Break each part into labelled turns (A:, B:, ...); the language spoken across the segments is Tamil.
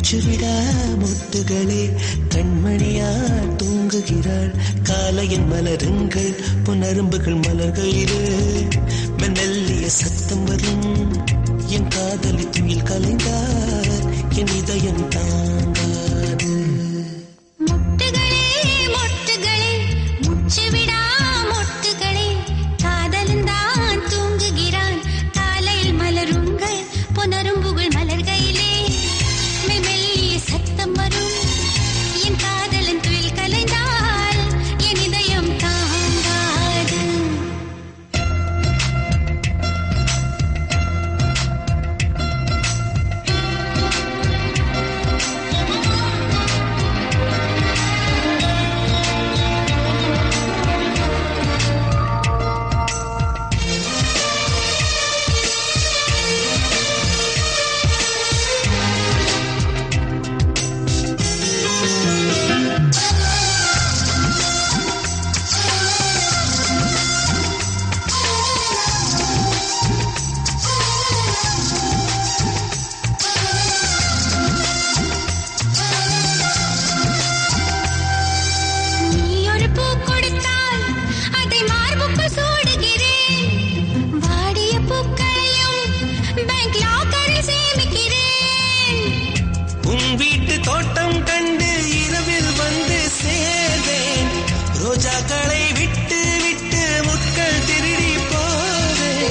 A: மூச்சுவிடா முட்டுகளே கண்மணியா தூங்குகிறாள் காலையின் மலருங்கள் புனரும்புகள் மலர்களிலே மெல்லிய சத்தம் வரும் என் காதலி துயில் கலைந்தார் என் இதயம் தாங்காது
B: முட்டுகளே முட்டுகளே மூச்சுவிடா முட்டுகளே காதலன் தான் தூங்குகிறான் காலையில் மலருங்கள் புனரும்புகள் மலர்கையிலே மெல்லிய சத்தம் வரும் என் காதலன் துயில் கலைந்தால் என் இதயம் தாங்காது
A: தோட்டம் கண்டு இரவில் வந்து சேர்வேன் ரோஜாக்களை விட்டு விட்டு முட்கள் திருடி போவேன்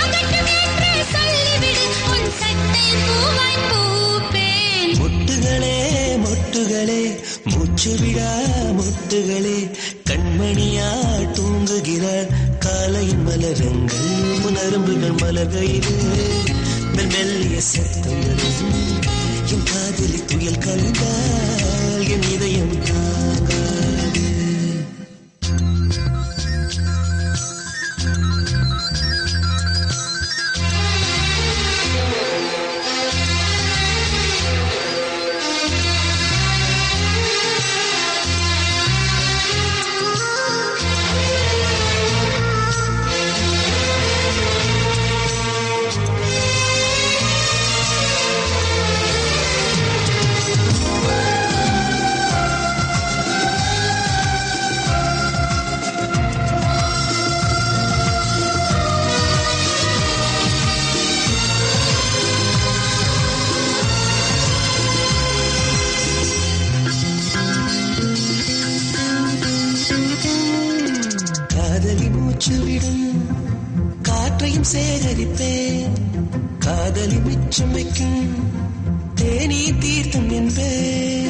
A: முட்டுகளே முட்டுகளே மூச்சுவிடா முட்டுகளே கண்மணியா தூங்குகிறாள் காலையின் மலருங்கள் புனரும்புகள் மலர்கையிலே மெல்லிய சத்தம் வரும் என் காதலி துயில் கலைந்தால் என் இதயம் தாங்காது மூச்சுவிடும் காற்றையும் சேகரிப்பேன் காதலி மிச்சம் வைக்கும் தேனீ தீர்த்தம் என்பேன்